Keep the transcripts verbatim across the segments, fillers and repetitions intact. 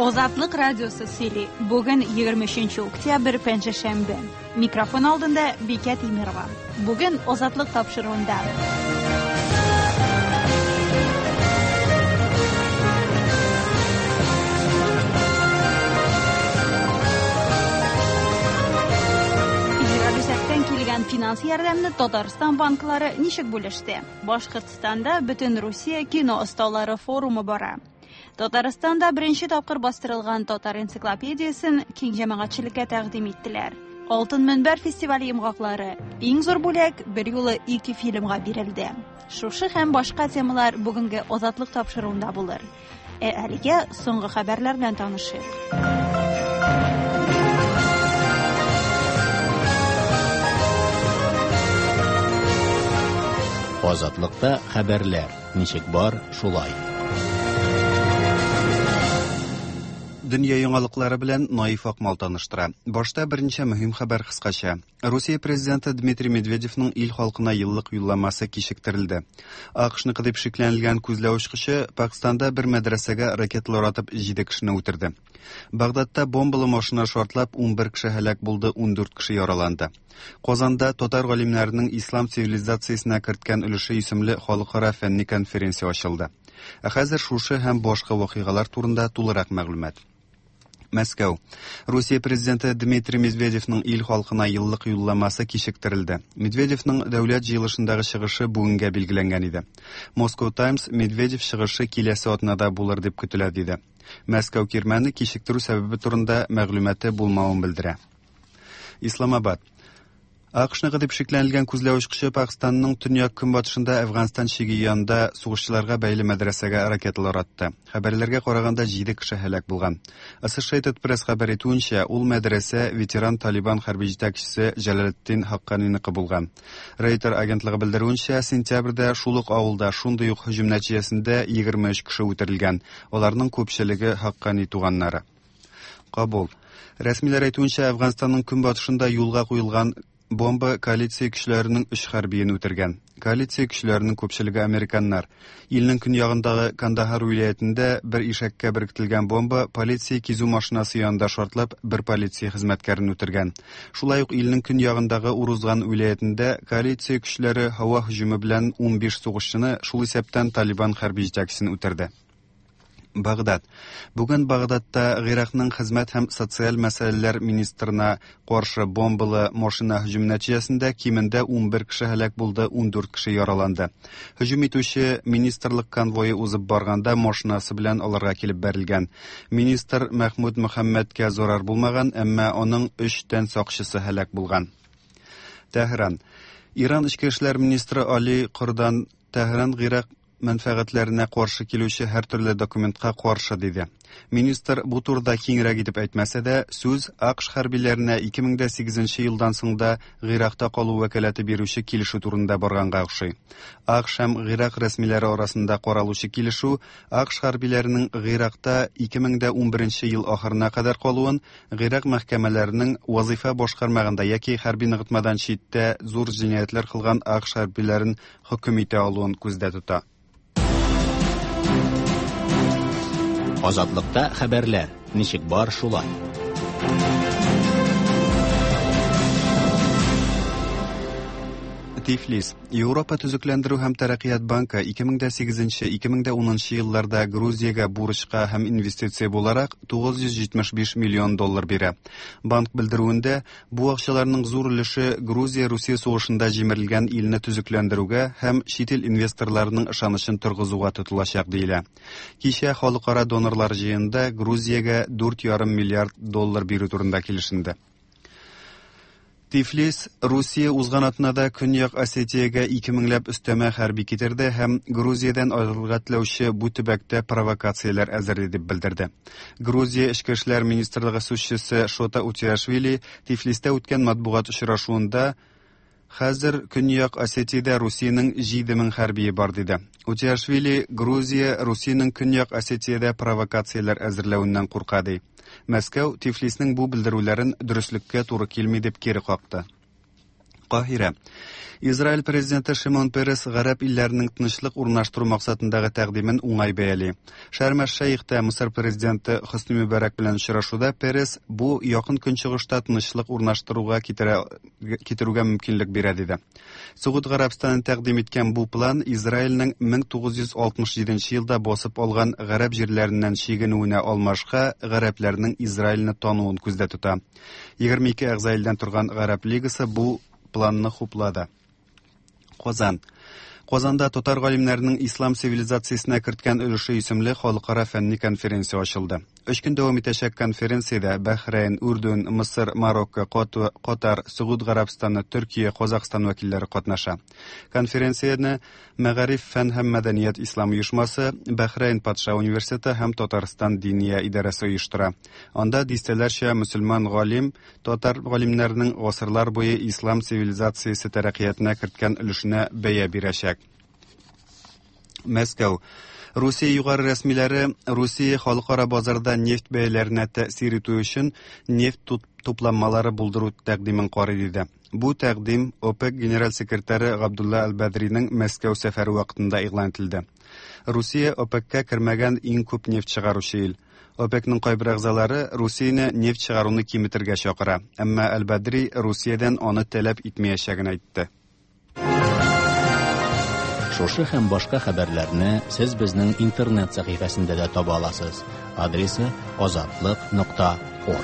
Ozatlık Radyosu Sili. Bugün yigirma uchinchi oktyabr Panjshanba. Mikrofon oldunda Bekat Emirova. Bugün Ozatlık topshiruvida. Kelgan finans yordamini Tatariston banklari nishik bo'lishdi. Boshqirdistonda butun Rossiya kino ustallari forumi bor. Tataristonda birinchi topqir bostirilgan Tatar ensiklopediyasini keng jamoatchilikka taqdim etdilar. Oltin minbar festivali yomg'oqlari eng zo'r bo'lak bir yo'li ikki filmga berildi. Shushi ham boshqa temalar bugungi ozodlik topshiruvida bo'lar. E aliga so'nggi xabarlar bilan tanishing. Ozodlikda xabarlar nishik bor shulay. Dünya yangilıklari bilan Naif Akmal tanishtira. Boshda birinchi muhim xabar qisqacha. Rossiya prezidenti Dmitriy Medvedevning il xalqina yillik yo'llanmasi kechiktirildi. AQShni qilib shiklanilgan ko'zlavush qishi Pokistonda bir madrasaga raketlar otib yedi kishini o'tirdi. Bag'dodda bombali mashina shortlab o'n bir kishi halok bo'ldi, o'n to'rt kishi yaralandi. Qozonda Tatar olimlarining islom sivilizatsiyasina kiritgan ulushi ismli xalqaro fanniy konferensiya ochildi. Hozir shushi ham boshqa voqealar turida to'liq ma'lumot. Moskva. Rossiya prezidenti Dmitriy Medvedevning il xalqina yillik yo'llanmasi kechiktirildi. Medvedevning davlat yig'ilishidagi chiqishi bugunga belgilangan edi. Moscow Times Medvedev chiqishi kelasi otnada bo'lar deb kutiladi dedi. Moskva kirmani kechiktiruv sababi turida ma'lumoti bo'lmag'ini bildirdi. Islomobod. AQShni qilib shiklanilgan ko'zlavush qishi Pokistonning tunyoq kunbatishida Afg'oniston chegirganda sug'ishchilarga bayli madrasaga raketlar otdi. Xabarlarga qaraganda yedi kishi halok bo'lgan. Associated Press xabar etuvincha, ul madrasa veteran Taliban harbiy yetakchisi Jaloliddin Haqqaniyni bo'lgan. Reuters agentligi bildirgancha, sentyabrda Shuluq ovulda shunday hujum natijasida yigirma uch kishi o'ldirilgan. Ularning ko'pchiligi Haqqaniy tug'anlari. Qabul. Rasmiylar aytgancha, Afg'onistonning kunbatishida yo'lga qo'yilgan bomba koalitsiya kuchlarining uch harbiyini o'tirgan. Koalitsiya kuchlarining ko'pchiligi Amerikanlar. Yilning kunyog'indagi Kandahar viloyatida bir eshakka biriktirilgan bomba politsiya kizu mashinasi yonida shortlab, bir politsiya xizmatkarini o'tirgan. Shulayuq yilning kunyog'indagi Uruzgan viloyatida koalitsiya kuchlari havo hujumi bilan o'n besh sug'ishchini shul hisobdan Taliban harbiy yetakchisini o'tirdi. Bag'dod. Bugun Bag'dodda Iroqning xizmat ham sotsial masalalar ministrina qarshi bombali mashina hujumi natijasida kimida o'n bir kishi halok bo'ldi, o'n to'rt kishi yaralandi. Hujum etuvchi ministerlik konvoyi o'zib borganda mashinasi bilan ularga kelib berilgan. Ministr Mahmud Muhammadga zarar bo'lmagan, ammo uning uch dan soqchisi halok bo'lgan. Tehron. Iran ichki ishlar ministri Ali Qurdan Tehron Iroq manfaatlarına qarshi keluvchi har turli dokumentga qarshi dedi. Ministr bu turda kengroq etib aytmasa da, so'z AQSh harbiylarına ikki ming sakkizinchi yildan so'ngda Iroqda qoluv vakolati beruvchi kelishuv turida borganga o'xshay. AQSh ham Iroq rasmiylari orasida qaraluvchi kelishuv AQSh harbiylarining Iroqda ikki ming o'n birinchi yil oxirina qadar qoluwin Iroq mahkamalarining vazifa boshqarmaganda yoki harbiy nig'itmadan chetda zo'r jinoyatlar qilgan AQSh harbiylarini hukm eta oluvini ko'zda tutadi. Ozodlikda xabarlar nishik bor shulay. Tiflis. Yevropa tuzuklantiruv ham taraqqiyot banki ikki ming sakkizinchi ikki ming o'ninchi yillarda Gruziyaga burishqa ham investitsiya bo'larak to'qqiz yuz yetmish besh million dollar beradi. Bank bildiruvida bu aqchalarning zo'r ulushi Gruziya Rossiya so'g'ishida jimirilgan ilni tuzuklantiruvga ham chet el investorlarining ishonishini turg'izuga tutilashaq deyiladi. Kecha xalqaro donorlar jiyinida Gruziyaga to'rt yarim milliard dollar berib turunda kelishindi. Tiflis Rossiya uzg'anatnada Kunyoq Osetiyaga ikki minglab ustama harbiy ketirdi ham Gruziyadan ayrilgatlovchi bu tubakda provokatsiyalar azirdi deb bildirdi. Gruziya ichki ishlar ministrligi so'zchisi Shota Utiyashvili Tiflisda o'tgan matbuot uchrashuvida hozir Kunyoq Osetiyada Rossiyaning yedi ming harbiyi bor dedi. Utiyashvili Gruziya Rossiyaning Kunyoq Osetiyada provokatsiyalar azirlavidan qo'rqadi. Moskva Tiflisning bu bildiruvlarini durustlikka to'g'ri kelmaydi deb keri qoqdi. Каһирә. Израиль президенты Шимон Перес гарәп илләренең тынычлык урнаштыру максатындагы тәкъдимен уңай бәяли. Шарм-эш-Шейхтә Мисыр президенты Хосни Мубарак белән очрашуда Перес бу якын көнчыгышта тынычлык урнаштыруга китерүгә мөмкинлек бирә диде. Сауд Гарәбстанын тәкъдим иткән бу план Израильнең мең тугыз йөз алтмыш җиденче елда басып алган гарәп җирләреннән чигенүенә алмашка гарәпләрнең Израильне тануын күздә тота. егерме ике әгъзаилдән торган Гарәп лигасы бу планны хуплады. Казан. Казанда татар галимнәренең ислам цивилизациясенә керткән өлеше исемле халыкара фәнни конференция ачылды. Өч көн дәвам итәчәк конференциядә Бәхрәйн, Үрдүн, Мисыр, Марокко, Катар, Сауд Гарәбстаны, Төркия, Казакстан вәкилләре катнаша. Конференцияне Мәгариф фән һәм мәдәният ислам оешмасы, Бәхрәйн патша университеты һәм Татарстан диния идарәсе оештыра. Анда дистәләрчә мөселман галим, татар галимнәренең гасырлар буе ислам цивилизациясе тәрәккыятенә керткән өлешенә бәя бирәчәк. Мәскәү. Русия югары рәсмиләре Русия халыкара базарда нефть бәяләренә тәэсир итү өчен нефть тупланмалары булдыру тәкъдимен карый диде. Бу тәкъдим ОПЕК генераль секретаре Габдулла Әл-Бәдринең Мәскәү сәфәре вакытында игълан ителде. Русия ОПЕКка кермәгән иң күп нефть чыгаручы ил. ОПЕКның кайбер әгъзалары Русияне нефть чыгаруны киметергә чакыра, әмма Әл-Бәдри Русиядән аны таләп итмәячәген әйтте. Шушы һәм башка хәбәрләрне сез безнең интернет сәхифәсендә дә таба аласыз. Адресы азатлык нокта орг.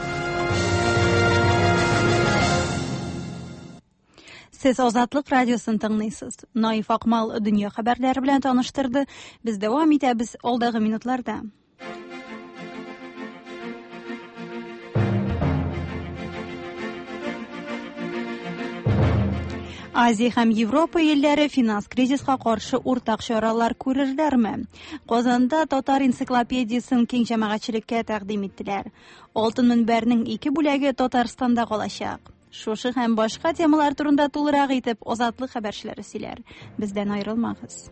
Сез Азатлык радиосын тыңлыйсыз. Наиф Акмал дөнья хәбәрләре белән таныштырды. Без дәвам итәбез алдагы минутларда. Азия һәм Европа илләре финанс кризиска каршы уртак чаралар күрерләрме? Казанда Татар энциклопедиясын киң җәмәгатьчелеккә тәкъдим иттеләр. Алтын мөнбәрнең ике бүләге Татарстанда калачак. Шушы һәм башка темалар турында тулырак итеп Азатлык хәбәрчеләре сөйләр. Бездән аерылмагыз.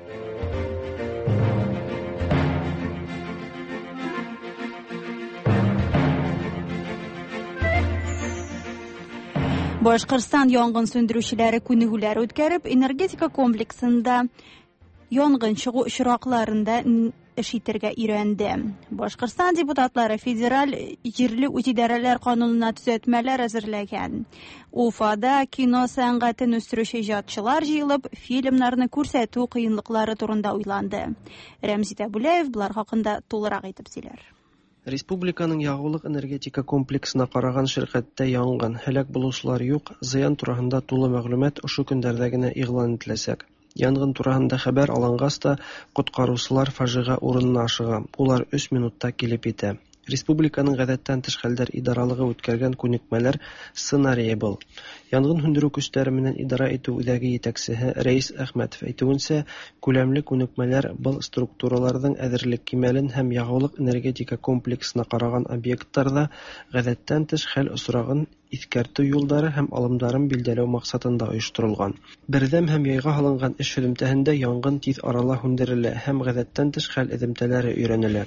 Башкортстан янгын сөндерүчеләре күнегүләр үткәреп, энергетика комплексында янгын чыгу очракларында эш итәргә өйрәнде. Башкортстан депутатлары федераль җирле үтидарәләр канунына төзәтмәләр әзерләгән. Уфада кино сәнгатен үстерүче иҗатчылар җыелып, фильмнарны күрсәтү кыенлыклары турында уйланды. Рәмзит Әбүләев булар хакында тулырак әйтеп сөйләр. Республиканың ягулык энергетика комплексына караган ширкәттә янгын, һәлак булучылар юк, зыян турында тулы мәгълүмат ошо көндәрдә генә игълан ителәсәк. Янгын турында хәбәр алынгас та, коткаручылар фаҗига урынына ашыга. Улар өч минутта килеп итә. Республиканың гадәттән тыш хәлләр идаралыгы үткәргән күнекмәләр сценарие был. Янгын һүндерү көчләре менән идара итү үдәге җитәкчесе Рәис Әхмәтов әйтүенчә, күләмле күнекмәләр был структураларның әзерлек кимәлен һәм ягулык энергетика комплексына караган объектларда гадәттән тыш хәл осрагын искәртү юлдары һәм алымдарын билдәләү максатында оештырылган. Бердәм һәм яйга алынган эш һөдемтәһендә янгын тиз арала һүндерелә һәм гадәттән тыш хәл эземтәләре өйрәнелә.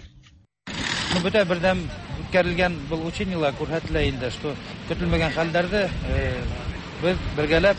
Бөтә бердәм үткәрелгән был учениелар күрһәтелә инде, что көтелмәгән хәлләрдә без бергәләп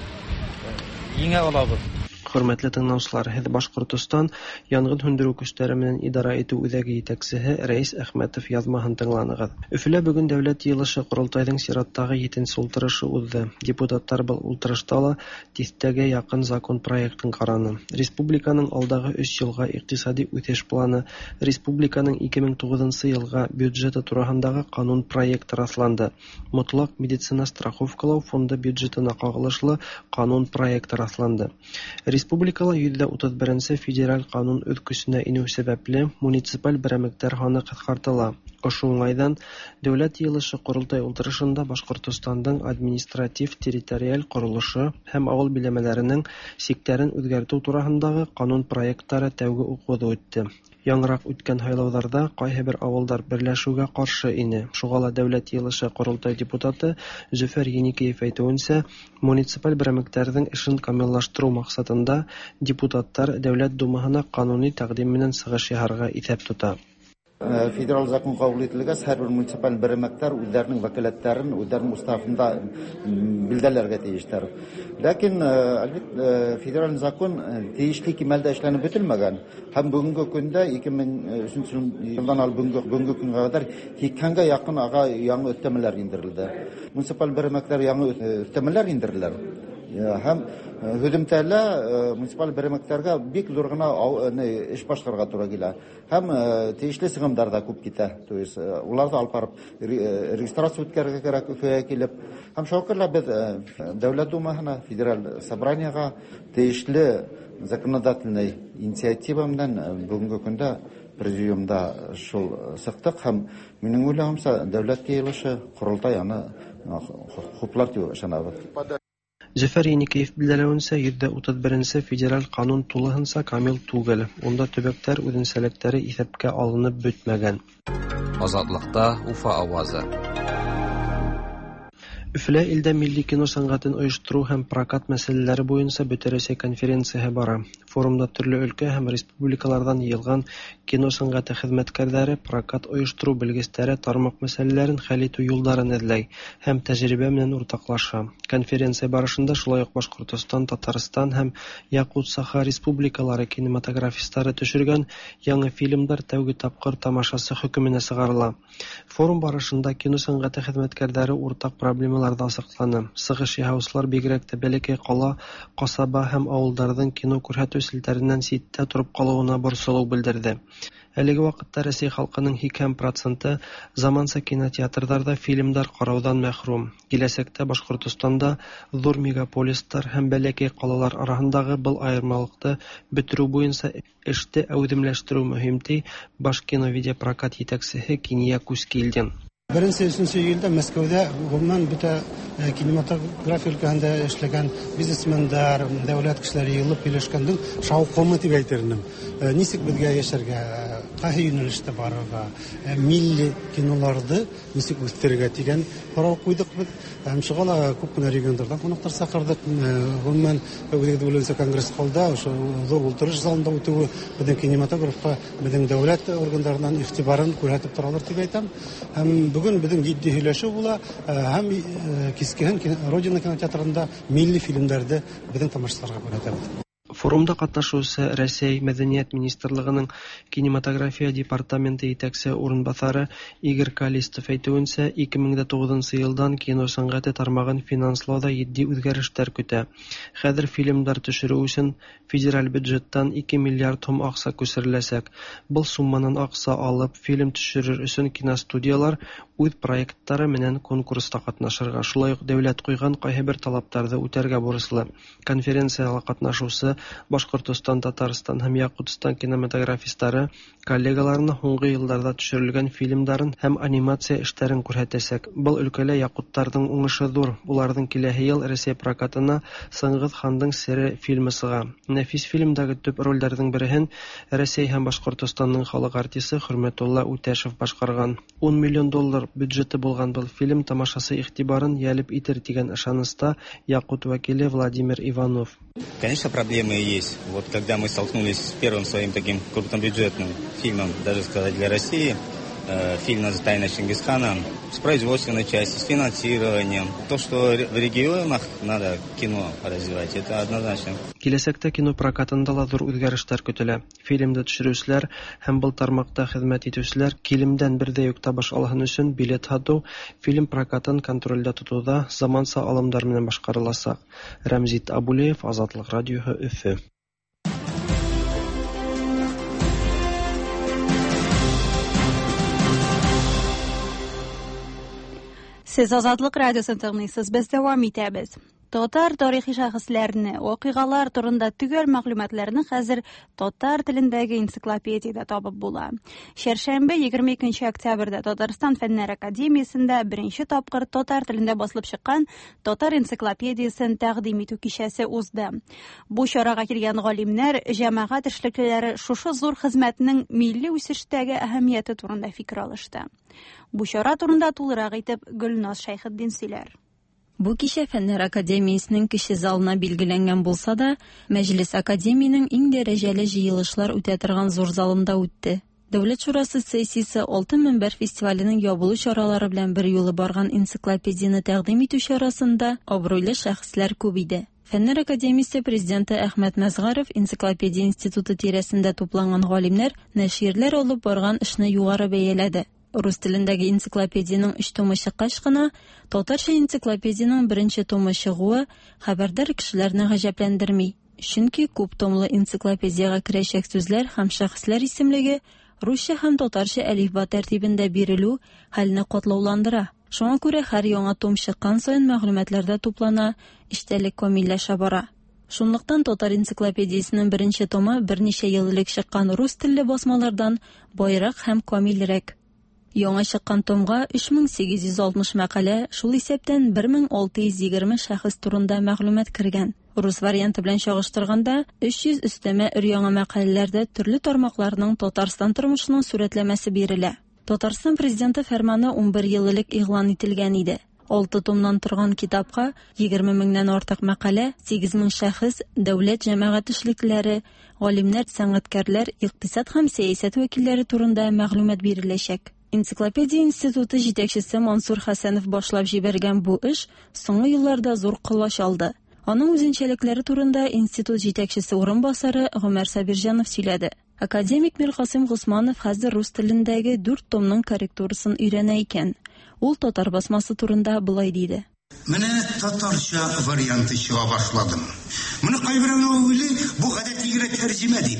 еңә алабыз. Хөрмәтле тыңлаучылар, һез Башкортстан янгын һүндерү көчләре менән идара итү үдәге җитәкчесе Рәис Әхмәтов язмаһын тыңланыгыз. Өфөлә бүген дәүләт йыелышы Курултайның сираттагы җиденче утырышы узды. Депутатлар был утырышта ла тистәгә якын закон проектын караны. Республиканың алдагы өч елга икътисади үсеш планы, республиканың ике мең тугызынчы елга бюджеты турысындагы канун проекты расланды. Мотлак медицина страховкалау фонды бюджетына кагылышлы канун проекты расланды. Республикала йөз утыз беренче федераль канун үз көченә инү сәбәпле муниципаль берәмлектәр саны кыскартыла. Ошол уңайдан дәүләт йыелышы Курултай утырышында Башкортстандың административ-территориаль курылышы һәм авыл биләмәләренең сектәрен үзгәртү турысындагы канун проектлары тәүге укуды үтте. Яңрак үткән сайлауларда кайһы бер авылдар берләшүгә каршы ине. Шуңа ла дәүләт йыелышы Курултай депутаты Зөфәр Еникеев әйтүенчә, муниципаль берәмлектәрнең эшен камиллаштыру максатында депутатлар Дәүләт думаһына кануни тәкъдим менән чыгыш яһарга исәп тота. Федераль закон кабул ителгәч, һәрбер муниципаль берәмәкләр үзләренең вәкаләтләрен үзләренең уставында билдәләргә тиештәр. Ләкин әлбәттә федераль закон тиешле кимәлдә эшләнеп бетелмәгән. Һәм бүгенге көндә ике мең өченче елдан алып бүгенге бүгенге көнгә кадәр икәнгә якын ага яңа өстәмәләр индерелде. Муниципаль берәмәкләр яңа өстәмәләр индерделәр. Һәм һөҗүмтәлә муниципаль берәмәкләргә бик зур гына эш башкарырга туры килә. Һәм тиешле сыгымдар да күп китә. То есть уларда алып барып регистрация үткәрергә кирәк Уфага килеп. Һәм шуңа без Дәүләт Думаһына, федераль собраниягә тиешле законодательный инициатива белән бүгенге көндә президиумда шул сыктык һәм минем уйлавымча дәүләт киелеше курултай аны хуплар дип ышанабыз. Зөфәр Еникеев билдәләвенчә, йөз утыз беренче федераль канун тулыһынча камил түгел. Унда төбәктәр үзенчәлекләре исәпкә алынып бетмәгән. Азатлыкта Уфа авазы. Өфөлә илдә милли кино сәнгатен оештыру һәм прокат мәсьәләләре буенча Бөтенрәсәй конференцияһы бара. Форумда төрле өлкә һәм республикалардан йыелган кино сәнгате хезмәткәрләре прокат оештыру белгечләре тармак мәсьәләләрен хәл итү юлларын эзләй һәм тәҗрибә белән уртаклаша. Конференция барышында шулай ук Башкортстан, Татарстан һәм Якут-Саха республикалары кинематографистлары төшергән яңа фильмдар тәүге тапкыр тамашасы хөкеменә чыгарыла. Форум барышында кино сәнгате хезмәткәрләре уртак проблемалар да асыкланы. Сыгыш яһаучылар бигрәк тә бәләкәй кала, касаба һәм авылларның кино күрһәтү селтәреннән ситтә торып калуына борсылу белдерде. Әлеге вакытта Россия халкының һиксән проценты заманча кинотеатрларда фильмдар караудан мәхрүм. Киләчәктә Башкортстанда зур мегаполистар һәм бәләкәй калалар арасындагы был аермалыкты бетерү буенча эште әүдемләштерү мөһим ди Баш кино видеопрокат җитәкчесе Киния Кускилдин. Беренче өченче июльдә Мәскәүдә гомумән бөтә кинематография өлкәсендә эшләгән бизнесменнар, дәүләт кешеләре йылып килешкәндән шау-кому дип әйтермен. Нисек безгә яшәргә, кайсы юнәлештә барырга, милли киноларны нисек үстерергә дигән карау куйдык без. Һәм шугала күп кенә регионнардан кунаклар сакырдык. Гомумән Үзбәкстан конгресс холда, ошо зур утырыш залында үтүе безнең кинематографка, безнең дәүләт органнарыннан игътибарын күрсәтеп торалар дип әйтәм. Һәм бүген безнең җитди һөйләшү була, һәм кискен Родина кинотеатрында милли фильмнарны безнең тамашачыларга күрсәтәбез. Форумда катнашучы Россия Мәдәният министрлыгының кинематография департаменты итәкче урынбасары Игорь Калистов әйтүенчә, ике мең тугызынчы елдан кино сәнгате тармагын финанслауда җитди үзгәрешләр көтә. Хәзер фильмдар төшерү өчен федераль бюджеттан ике миллиард сум акча күчереләчәк. Был сумманың акча алып фильм төшерер өчен киностудиялар үз проектлары менән конкурста катнашырга, шулай ук дәүләт куйган кайһы бер талаптарны үтәргә бурычлы. Конференциягә катнашучы Башкортстан, Татарстан һәм Якутстан кинематографистлары коллегаларына һуңгы елларда төшерелгән фильмнарын һәм анимация эшләрен күрсәтәчәк. Был өлкәдә якуттарның уңышы зур. Уларның киләсе ел Россия прокатына Сыңгыз хандың сере фильмы сыга. Нәфис фильмдагы төп рольләрнең берен Россия һәм Башкортстанның халык артисты Хөрмәтулла Үтәшев башкарган. он миллион доллар бюджеты булган был фильм тамашасы игътибарын ялеп итер дигән ышаныста Якут вәкиле Владимир Иванов. Конечно, проблемы есть. Вот когда мы столкнулись с первым своим таким крупнобюджетным фильмом, даже сказать для России, э, фильм «Тайна Чингисхана», с производственной частью, с финансированием. То, что в регионах надо кино развивать, это однозначно. Киләчәктә кино прокатында ла зур үзгәрешләр көтелә. Фильмда төшерүчеләр һәм был тармакта хезмәт итүчеләр килемдән бердә үк табыш алган өчен билет һату, фильм прокатын контрольдә тотуда заманча алымдар белән башкарылачак. Рамзит Абулеев, Азатлык радиоһы, Өфе. Сез Азатлык радиосын тыңлыйсыз, без дәвам итәбез. Татар тарихи шәхесләрне, вакыйгалар турында төгәл мәгълүматларны хәзер татар телендәге энциклопедиядә табып була. Чәршәмбе егерме икенче октябрьдә Татарстан Фәннәр академиясендә беренче тапкыр татар телендә басылып чыккан татар энциклопедиясын тәкъдим итү кичәсе узды. Бу чарага килгән галимнәр, җәмәгать эшлеклеләре шушы зур хезмәтнең милли үсештәге әһәмияте турында фикер алышты. Бу чара турында тулырак итеп Гөлназ Шәйхетдин сөйләр. Бу кичә Фәннәр академиясенең кече залына билгеләнгән булса да, Мәҗлес академияның иң дәрәҗәле җыелышлар үтә торган зур залында үтте. Дәүләт шурасы сессиясе Алтын мөнбәр фестиваленең ябылу чаралары белән бер юлы барган энциклопедияне тәкъдим итү арасында абруйлы шәхесләр күп иде. Фәннәр академиясе президенты Әхмәт Мәзгаров энциклопедия институты тирәсендә тупланган галимнәр нәширләр алып барган эшне югары бәяләде. Рус телендәге энциклопедияның өч томы чыккач кына, татарча энциклопедияның беренче томы чыгуы хәбәрдар кешеләрне гаҗәпләндерми. Чөнки күп томлы энциклопедиягә керәчәк сүзләр һәм шәхесләр исемлеге русча һәм татарча әлифба тәртибендә бирелү хәлне катлауландыра. Шуңа күрә һәр яңа том чыккан саен мәгълүматларда туплана, эчтәлек камилләшә бара. Шунлыктан татар энциклопедиясенең беренче томы берничә ел элек чыккан рус телле басмалардан байрак һәм камилрәк. Яңа чыккан томга өч мең сигез йөз алтмыш мәкалә, шул исәптән бер мең алты йөз егерме шәхес турында мәгълүмат кергән. Рус варианты белән чагыштырганда өч йөз өстәмә өр-яңа мәкаләләрдә төрле тармакларның Татарстан тормышының сурәтләмәсе бирелә. Татарстан президенты фәрманы ун бер ел элек игълан ителгән иде. алты томнан торган китапка егерме меңнән артык мәкалә, сигез мең шәхес, дәүләт җәмәгать эшлекләре, галимнәр, сәнгатькәрләр, икътисад һәм сәясәт вәкилләре турында мәгълүмат биреләчәк. Энциклопедия институты җитәкчесе Мансур Хәсәнов башлап җибәргән бу эш соңгы елларда зур колач алды. Аның үзенчәлекләре турында институт җитәкчесе урынбасары Гомәр Сабирҗанов сөйләде. Академик Миркасым Госманов хәзер рус телендәге дүрт томның корректурасын өйрәнә икән. Ул татар басмасы турында булай диде. Менә татарча варианты чыга башладым. Моны кайберәү уйлый, бу гадәти генә тәрҗемә дип.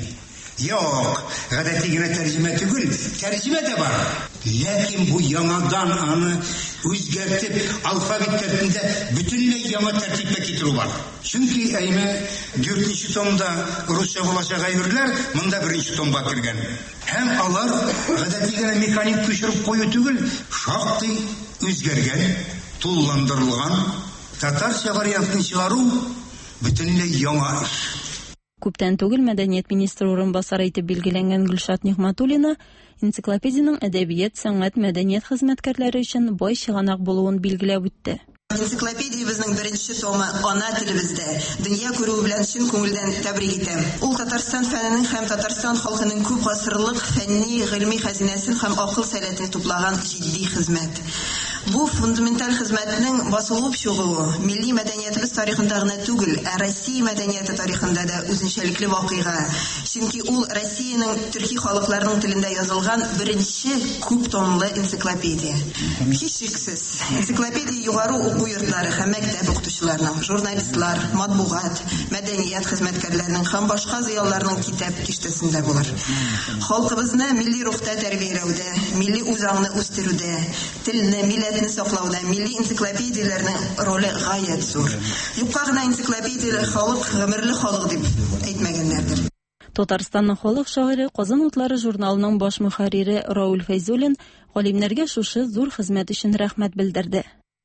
Юк, гадәти генә тәрҗемә түгел, тәрҗемә дә бар. Ләкин бу яңадан аны үзгәртеп, алфавит тәртибендә бөтенләй яңа тәртипкә китерү бар. Чөнки әйме дүртенче томда русча булачак әйберләр монда беренче томга кергән. Һәм алар гадәти генә механик күчереп кую түгел, шактый үзгәргән, тулландырылган татарча вариантын чыгару бөтенләй яңа эш. Күптән түгел мәдәният министры урынбасары итеп билгеләнгән Гөлшат Нигъмәтуллина энциклопедияның әдәбият, сәнгать, мәдәният хезмәткәрләре өчен бай чыганак булуын билгеләп үтте. Энциклопедиябезнең беренче томы ана телебездә. Дөнья күрү белән чын күңелдән тәбрик итәм. Ул Татарстан фәненең һәм Татарстан халкының күп гасырлык фәнни, гыйльми хәзинәсен һәм акыл сәләтен туплаган җитди хезмәт. Бу фундаменталь хезмәтнең басылып чыгуы милли мәдәниятебез тарихында гына түгел, ә Россия мәдәнияте тарихында да үзенчәлекле вакыйга. Чөнки ул Россиянең төрки халыкларының телендә язылган беренче күп томлы энциклопедия. Һичшиксез, энциклопедия югары уку йортлары һәм мәктәп укытучыларының, журналистлар, матбугат, мәдәният хезмәткәрләренең һәм башка зыялыларның китап киштәсендә булыр. Халкыбызны милли рухта тәрбияләүдә, милли үзаңны үстерүдә, телне, милләтне саклауда милли энциклопедияләрнең роле гаять зур. Юкка гына энциклопедия халык гомерле халык дип әйтмәгәннәрдер. Татарстанның халык шагыйре Казан утлары журналының баш мөхәррире Раул Фәйзуллин галимнәргә шушы зур хезмәт өчен рәхмәт белдерде.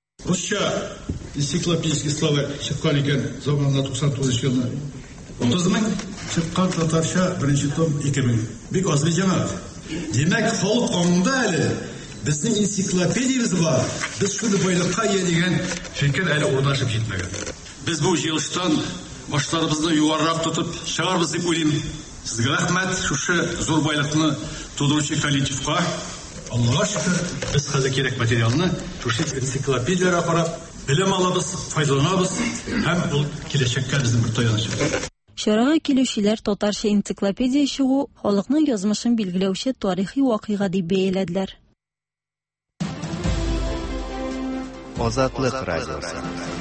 Русча энциклопедический словарь чыккан икән заманында туксан тугызынчы елда. отыз мең чыккан татарча беренче том ике мең. Бик аз бит җәмәгать. Димәк, халык аңында әле безнең энциклопедиябез бар. Без шуны байлыкка ия дигән фикер әле урнашып җитмәгән. Без бу җыелыштан башларыбызны югарырак тотып чыгарбыз дип уйлыйм. Сезгә рәхмәт, шушы зур байлыкны тудыручы коллективка. Аллаһка шөкер, без хәзер кирәк материалны шушы энциклопедияләргә карап белем алабыз, файдаланабыз һәм ул киләчәккә безнең бер таянычыбыз. Чарага килүчеләр татарча энциклопедия чыгу халыкның язмышын билгеләүче тарихи вакыйга дип бәяләделәр. Азатлык радиосы.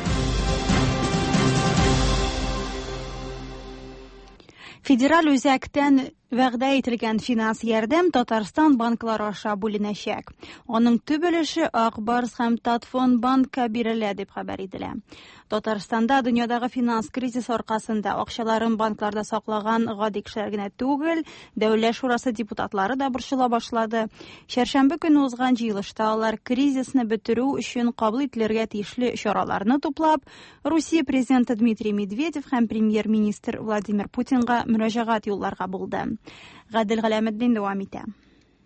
Федераль үзәктән вәгъдә ителгән финанс ярдәм Татарстан банклары аша бүленәчәк. Аның төп өлеше Акбарс һәм Татфон банкка бирелә дип хәбәр ителә. Татарстанда дөньядагы финанс кризис аркасында акчаларын банкларда саклаган гади кешеләр генә түгел, Дәүләт шурасы депутатлары да борчыла башлады. Чәршәмбе көнне узган җыелышта алар кризисны бетерү өчен кабул ителергә тиешле чараларны туплап, Русия президенты Дмитрий Медведев һәм премьер-министр Владимир Путинга мөрәҗәгать юлларга булды. Гадел Галәметдин дәвам итә.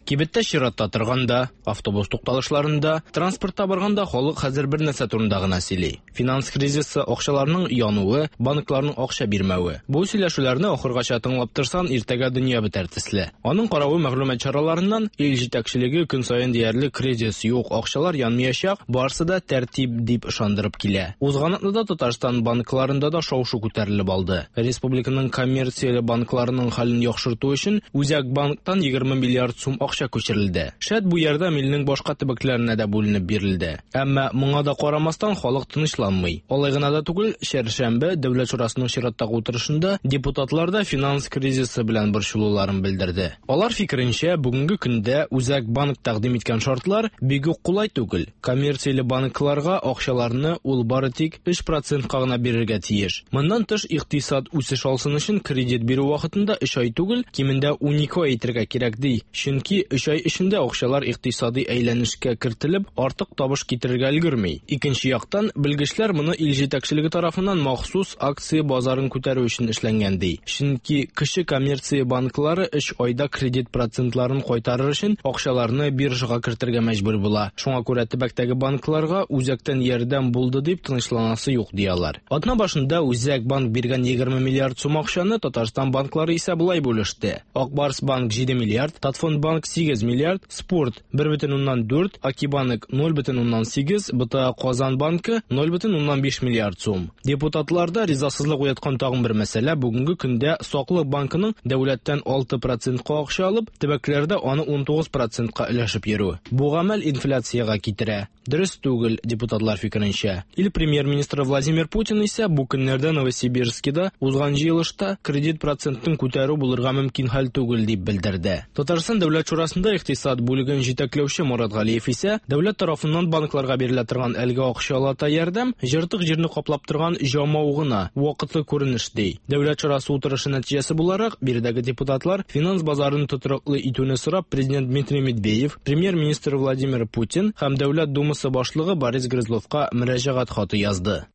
Кибеттә чиратта торганда, автобус тукталышларында, транспортта барганда халык хәзер бер нәрсә турында гына сөйли. Финанс кризисы, акчаларның януы, банкларның акча бирмәве. Бу сөйләшүләрне ахыргача тыңлап торсан, иртәгә дөнья бетәр төсле. Аның каравы мәгълүмат чараларыннан ил җитәкчелеге көн саен диярлек кризис юк, акчалар янмаячак, барысы да тәртип дип ышандырып килә. Узган атнада Татарстан банкларында да шау-шу күтәрелеп алды. Республиканың коммерцияле банкларының хәлен яхшырту өчен Үзәк банктан егерме миллиард сум акча күчерелде. Шәт бу ярдә милнең башка төбәкләренә дә бүленеп бирелде. Әмма моңа да карамастан халык тынычланмый. Алай гына да түгел, Шәршәмбе Дәүләт шурасының чираттагы утырышында депутатлар да финанс кризисы белән борчылуларын белдерде. Алар фикеренчә, бүгенге көндә Үзәк банк тәкъдим иткән шартлар бик үк кулай түгел. Коммерцияле банкларга акчаларны ул бары тик өч процентка гына бирергә тиеш. Моннан тыш икътисад үсеш алсын өчен кредит бирү вакытында өч ай түгел, кимендә унике ай итәргә кирәк ди. Чөнки өч ай эчендә акчалар икътисади әйләнешкә кертелеп, артык табыш китерергә өлгерми. Икенче яктан, белгечләр моны ил җитәкчелеге тарафыннан махсус акция базарын күтәрү өчен эшләнгән ди. Чөнки кече коммерция банклары өч айда кредит процентларын кайтарыр өчен акчаларны биржага кертергә мәҗбүр була. Шуңа күрә төбәктәге банкларга үзәктән ярдәм булды дип тынычланасы юк диялар. Атна башында Үзәк банк биргән егерме миллиард сум акчаны Татарстан банклары исә булай бүлеште. Акбарс банк җиде миллиард, Татфонд банк сигез миллиард, Спорт бер бөтен уннан дүрт, Акибанк ноль бөтен уннан сигез, БТА Казан банкы ноль бөтен уннан биш миллиард сум. Депутатларда ризасызлык уяткан тагын бер мәсьәлә бүгенге көндә Саклык банкының дәүләттән алты процентка акча алып, төбәкләрдә аны он тугыз процентка өләшеп йөрү. Бу гамәл инфляциягә китерә. Дөрес түгел, депутатлар фикеренчә. Ил премьер-министры Владимир Путин исә бу көннәрдә Новосибирскида узган җыелышта кредит процентын күтәрү булырга мөмкин хәл түгел дип белдерде. Татарстан дәүләт шурасында икътисад бүлеген җитәкләүче Мурат Галиев исә дәүләт тарафыннан банкларга бирелә торган әлеге акчалата ярдәм җыртык җирне каплап торган җамау гына, вакытлы күренеш ди. Дәүләт шурасы утырышы нәтиҗәсе буларак биредәге депутатлар финанс базарын тотрыклы итүне сорап президент Дмитрий Медведев, премьер-министр Владимир Путин һәм дәүләт думасы башлыгы Борис Грызловка мөрәҗәгать хаты язды.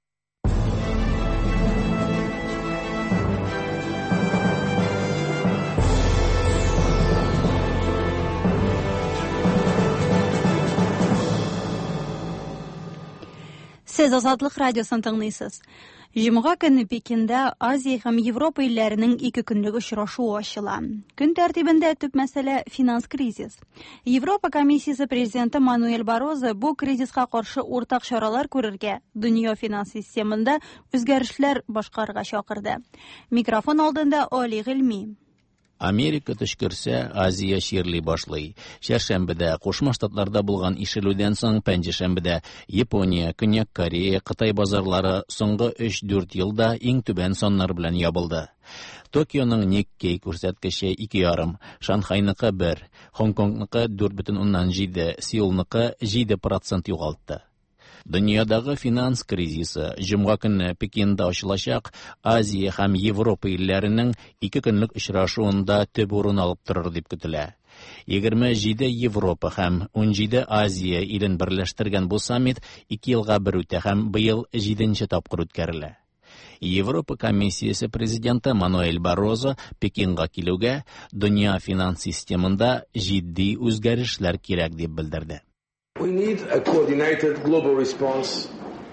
Сез Азатлык радиосын тыңлыйсыз. Җомга көнне Пекиндә Азия һәм Европа илләренең ике көнлек очрашуы ачыла. Көн тәртибендә төп мәсьәлә финанс кризис. Европа комиссиясе президенты Мануэль Барозо бу кризиска каршы уртак чаралар күрергә, дөнья финанс системында үзгәрешләр башкарырга чакырды. Микрофон алдында Али Гыйльми. Америка төшкерсә, Азия ширли башлый. Шәршәмбедә Кушма Штатларда булган ишелүдән соң пәнҗешәмбедә Япония, Көньяк Корея, Кытай базарлары соңгы өч-дүрт елда иң түбән саннар белән ябылды. Токионың Никкей күрсәткече ике ярым, Шанхайныкы бер, Хонконгныкы дүрт бөтен уннан җиде, Сеулныкы җиде процент югалтты. Дөньядагы финанс кризисы җомга көнне Пекинда ачылачак Азия һәм Европа илләренең ике көнлек очрашуында төп урын алып торыр дип көтелә. егерме җиде Европа һәм он җиде Азия илен берләштергән бу саммит ике елга бер үтә һәм быел җиденче тапкыр үткәрелә. Европа комиссиясе президенты Мануэль Барозо Пекинга килүгә дөнья финанс системында җитди үзгәрешләр кирәк дип белдерде. We need a coordinated global response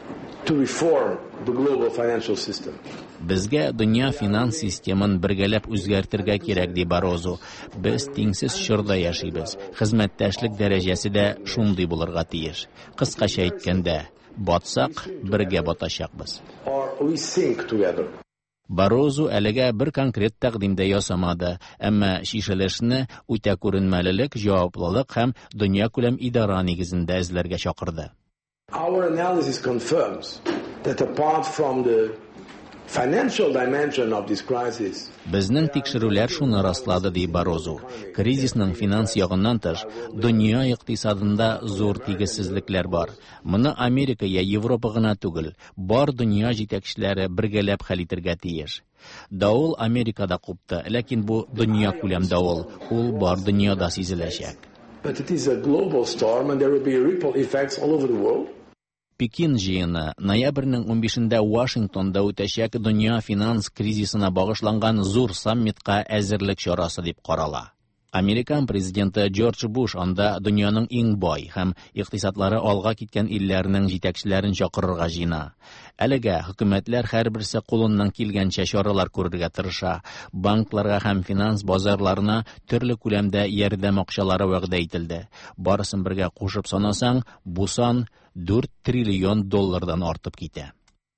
to reform the global financial system. Безгә дөнья финанс системын бергәләп үзгәртергә кирәк ди Барозо. Без тиңсез чорда яшибез. Хезмәттәшлек дәрәҗәсе дә шундый булырга тиеш. Кыскача әйткәндә, батсак, бергә батачакбыз. Or we sink together. Барозо әлегә бер конкрет тәкъдимдә ясамады, әмма шишелешне үтә күренмәлелек, җаваплылык һәм дөнья күләм идара нигезендә эзләргә чакырды. Our analysis confirms that apart from the financial dimension of this crisis, Безнең тикшерүләр шуны раслады ди Барозо. Кризисның финанс ягыннан тыш, дөнья икътисадында зур тигезсезлекләр бар. Моны Америка я Европа гына түгел, бар дөнья җитәкчеләре бергәләп хәл итәргә тиеш. Давыл Америкада купты, ләкин бу дөнья күләм давыл, ул бар дөньяда сизеләчәк. But it is a global storm and there will be ripple effects all over the world. Пекин җыены ноябрьнең он бишендә Вашингтонда үтәчәк дөнья финанс кризисына багышланган зур саммитка әзерлек чарасы дип карала. Американ президенты Джордж Буш анда дөньяның иң бай һәм икътисадлары алга киткән илләрнең җитәкчеләрен чакырырга җыена. Әлегә хөкүмәтләр һәрберсе кулыннан килгәнчә чаралар күрергә тырыша. Банкларга һәм финанс базарларына төрле күләмдә ярдәм акчалары вәгъдә ителде. Барысын бергә кушып санасаң, бу сан дүрт триллион доллардан артып китә.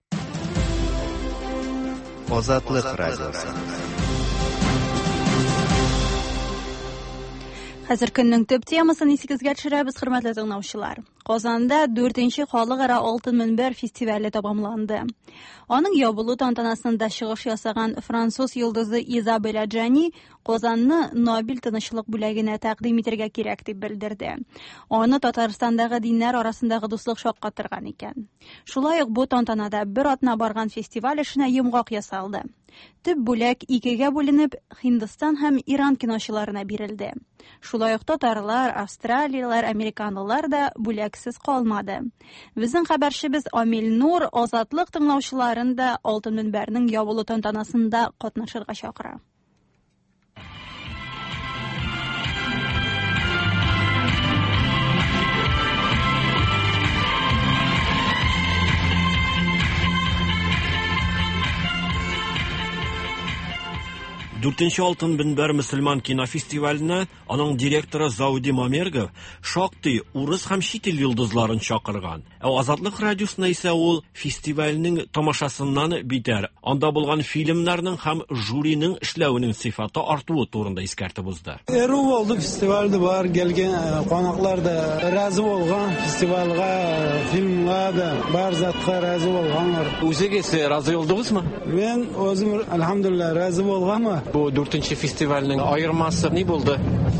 Азатлык радиосы. Хәзер көннең төп темасын исегезгә төшерәбез, хөрмәтле тыңлаучылар. Казанда дүртенче халыкара алтын мөнбәр фестивале тәмамланды. Аның ябылу тантанасында чыгыш ясаган француз йолдызы Изабель Аджани Казанны Нобель тынычлык бүләгенә тәкъдим итәргә кирәк дип белдерде. Аны Татарстандагы диннәр арасындагы дуслык шаккатырган икән. Шулай ук бу тантанада бер атна барган фестиваль эшенә йомгак ясалды. Төп бүләк икегә бүленеп Һиндстан һәм Иран киночыларына бирелде. Шулай ук татарлар, австралиялар, американлылар да бүләксез калмады. Безнең хәбәрчебез Амил Нур Азатлык тыңлаучыларын да алтын мөнбәрнең ябылу тантанасында катнашырга чакыра. Дүртенче алтын мөнбәр мөселман кинофестиваленә аның директоры Зауди Мамергов шактый урыс һәм чит ил йолдызларын чакырган. Ә Азатлык радиосына исә ул фестивальнең тамашасыннан битәр. Анда булган фильмнарның һәм жюриның эшләвенең сыйфаты артуы турында искәртеп узды. Эру булды фестивальдә бар gelгән конаклар да разы булган, фестивальгә, фильмга да бар затка разы булганнар. Үзегез разы булдыгызмы? Мен өзем әлхәмдүлилләh разы булганмы? Bu дүртенче фестивальнең айырмасы ни булды?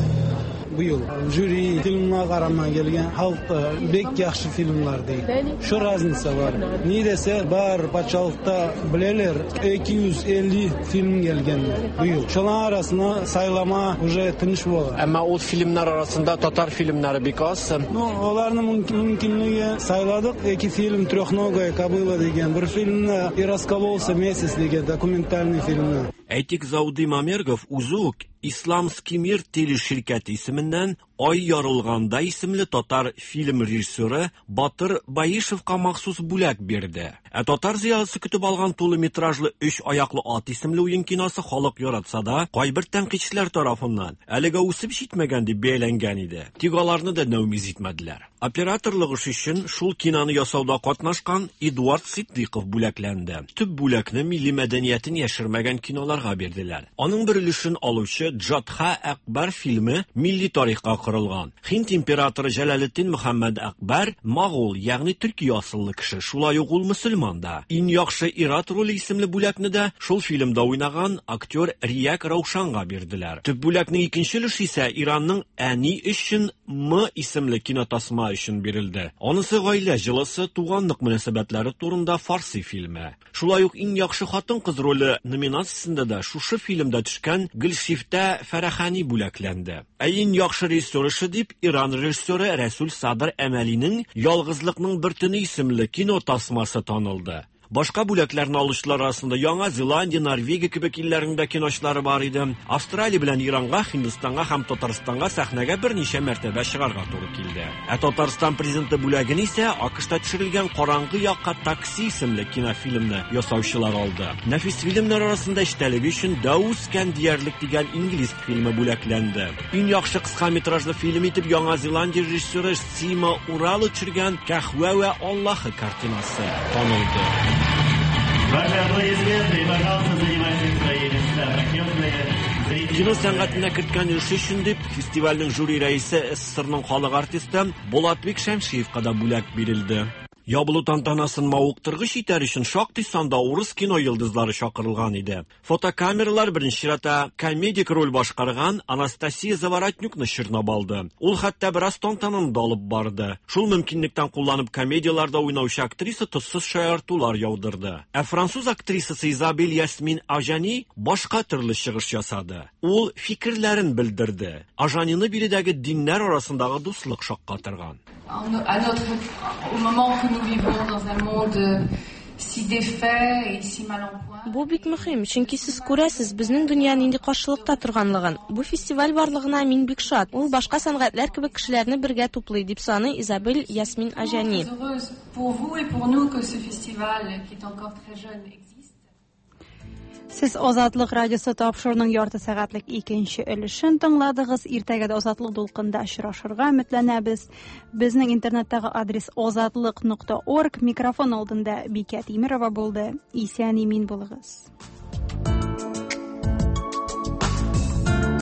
Bu yıl jüri filmine karama gelgen halk bek yaxşı filmler değil. Şu razınsa var. Ni dese bar paçalıkta bileler iki yüz elli film gelgen bu yıl. Şolar arasında saylama уже tınış olur. Ama o filmler arasında Tatar filmleri bek az. No, onların mümkünlüğü sayladık. İki film Трехногая кобыла деген. Bir filmde и раскололся месяц деген документальный фильмler. Әйтик, Зауди Мамергов үзүк Исламский мир телеширкәте исеменнән Ай ярылганда исемле татар фильм режиссеры Батыр Баишевка махсус бүләк бирде. Ә татар зыялысы көтеп алган тулы метражлы өч аяклы ат исемле уен киносы халык яратса да, кайбер тәнкыйтьчеләр тарафыннан әлегә үсеп җитмәгән дип бәяләнгән иде. Тик аларны да нәүмиз итмәделәр. Операторлык эше өчен шул киноны ясауда катнашкан Эдуард Ситдиков бүләкләнде. Төп бүләкне милли мәдәниятен яшермәгән киноларга бирделәр. Аның бер өлешен алучы Джатха Акбар фильмы милли тарихка корылган. Хинд императоры Җәләлетдин Мөхәммәд Акбар магул, ягъни төрки асыллы кеше. Шулай ук ул мөселман да. Иң яхшы ир-ат роле исемле бүләкне дә шул фильмда уйнаган актер Рияк Раушанга бирделәр. Төп бүләкнең икенче өлеше исә Иранның Әни өчен М исемле кинотасма өчен бирелде. Анысы гаилә җылысы, туганлык мөнәсәбәтләре турында фарси фильмы. Шулай ук иң яхшы хатын-кыз роле номинациясендә дә шушы фильмда төшкән Гөлшифтә Фәрахани бүләкләнде. Ә иң яхшы режиссер дип Иран режиссеры Рәсүл Садыр Әмәлинең Ялгызлыкның бер төне исемле кино тасмасы танылды. Башка бүләкләрне алучылар арасында Яңа Зеландия, Норвегия кебек илләрендә киночлары бар иде. Австралия белән Иранга, Һиндстанга һәм Татарстанга сәхнәгә берничә мәртәбә чыгарга туры килде. Ә Татарстан президенты бүләген исә АКШта төшерелгән Караңгы якка такси исемле кинофильмны ясаучылар алды. Нәфис фильмнар арасында эчтәлеге өчен Даускан диярлек дигән инглиз фильмы бүләкләнде. Иң яхшы кыска метражлы фильм итеп Яңа Зеландия режиссеры Сима Уралы төшергән Кахва ва Аллаһы картинасы танылды. Кино сәнгатенә керткән өлеше өчен дип фестивальнең жюри рәисе СССРның халык артисты Булатбек Шәмшиевка да бүләк бирелде. Ябылу тантанасын мавыктыргыч итәр өчен шактый санда урыс кино йолдызлары чакырылган иде. Фотокамералар беренче чиратта комедик роль башкарган Анастасия Заворотнюкны чорнап алды. Ул хәтта бераз тантананы да алып барды. Шул мөмкинлектән кулланып комедияларда уйнаучы актриса тозсыз шаяртулар яудырды. Ә француз актрисасы Изабель Ясмин Ажани башка төрле чыгыш ясады. Ул фикерләрен белдерде. Ажанины биредәге диннәр арасындагы дуслык шаккатырган. À notre, au moment que nous vivons dans un monde Бу бик мөһим, чөнки сез күрәсез, безнең дөнья нинди каршылыкта торганлыгын. Бу фестиваль барлыгына мин бик шат. Ул башка сәнгатьләр кебек кешеләрне бергә туплый, дип саный Изабель Ясмин Ажани. Сез Азатлык радиосы тапшыруның ярты сәгатьлек икенче өлешен тыңладыгыз. Иртәгә дә Азатлык дулкында очрашырга өметләнәбез. Безнең интернеттагы адрес азатлык нокта орг. Микрофон алдында Бикә Тимерова булды. Исән-имин булыгыз.